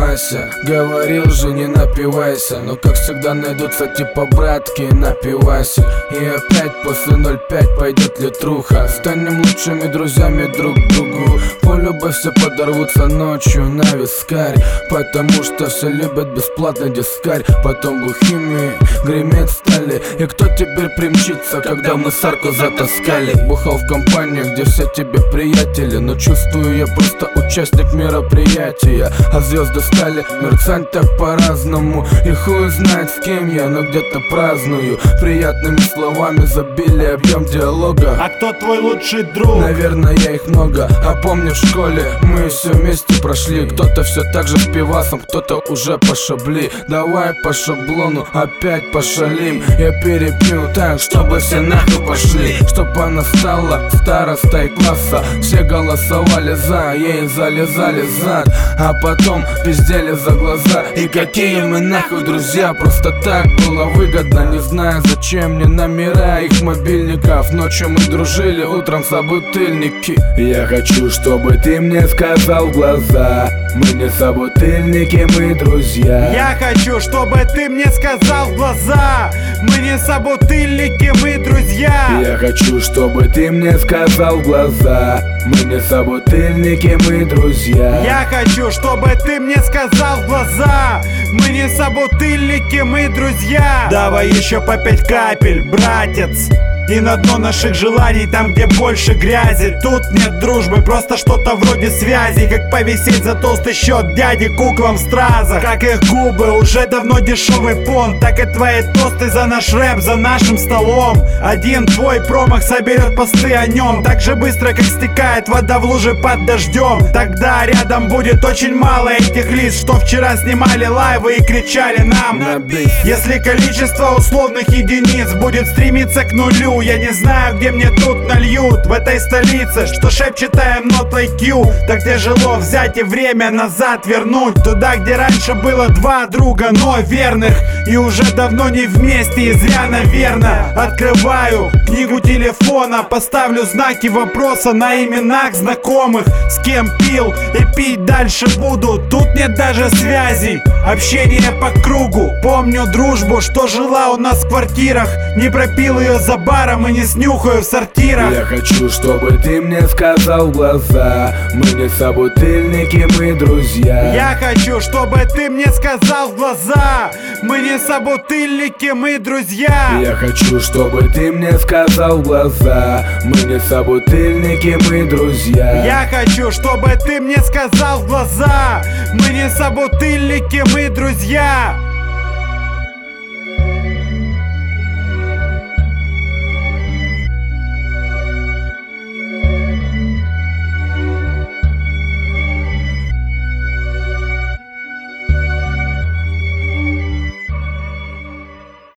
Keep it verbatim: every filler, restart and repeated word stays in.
Вася, говорил же не напивайся, но как всегда найдутся типа братки, напивайся. И опять после ноль пять пойдет литруха. Станем лучшими друзьями друг к другу. Полюбовь все подорвутся ночью на вискарь, потому что все любят бесплатный дискарь. Потом глухими греметь стали. И кто теперь примчится, когда мы сарку затаскали? Бухал в компании, где все тебе приятели, но чувствую я просто участник мероприятия. А звезды стали мерцать так по-разному, и хуй знает с кем я, но где-то праздную. Приятными словами забили объем диалога. А кто твой лучший друг? Наверное, я их много. А помню в школе мы все вместе прошли. Кто-то все так же с пивасом, кто-то уже по шабли. Давай по шаблону опять пошалим. Я перепью так, чтобы все нахуй пошли. Чтоб она стала старостой класса. Все голосовали за, ей залезали зад, а потом пиздели за глаза. И какие мы нахуй друзья, просто так было выгодно. Не знаю зачем мне номера их мобильников. Ночью мы дружили, утром собутыльники. Я хочу, чтобы ты мне сказал в глаза: мы не собутыльники, мы друзья. Я хочу, чтобы ты мне сказал в глаза: мы не собутыльники, мы друзья. Я хочу, чтобы ты мне сказал в глаза: мы не собутыльники, мы друзья. Я хочу, чтобы ты мне сказал в глаза: мы не собутыльники, мы друзья. Давай еще по пять капель, братец, и на дно наших желаний, там где больше грязи. Тут нет дружбы, просто что-то вроде связи. Как повисеть за толстый счет дяди куклам в стразах. Как их губы, уже давно дешевый понт. Так и твои тосты за наш рэп, за нашим столом. Один твой промах соберет посты о нем так же быстро, как стекает вода в луже под дождем. Тогда рядом будет очень мало этих лиц, что вчера снимали лайвы и кричали нам. Если количество условных единиц будет стремиться к нулю, я не знаю, где мне тут нальют. В этой столице, что шепчет I am not like you. Так тяжело взять и время назад вернуть. Туда, где раньше было два друга, но верных, и уже давно не вместе, и зря, наверно. Открываю книгу телефона, поставлю знаки вопроса на именах знакомых. С кем пил и пить дальше буду. Тут нет даже связей, общение по кругу. Помню дружбу, что жила у нас в квартирах. Не пропил ее за баром и не снюхаю в сортирах. Я хочу, чтобы ты мне сказал в глаза: мы не собутыльники, мы друзья. Я хочу, чтобы ты мне сказал в глаза: мы не собутыльники, мы друзья. Я хочу, чтобы ты мне сказал в глаза: мы не собутыльники, мы друзья. Я хочу, чтобы ты мне сказал в глаза: мы не собутыльники, мы друзья.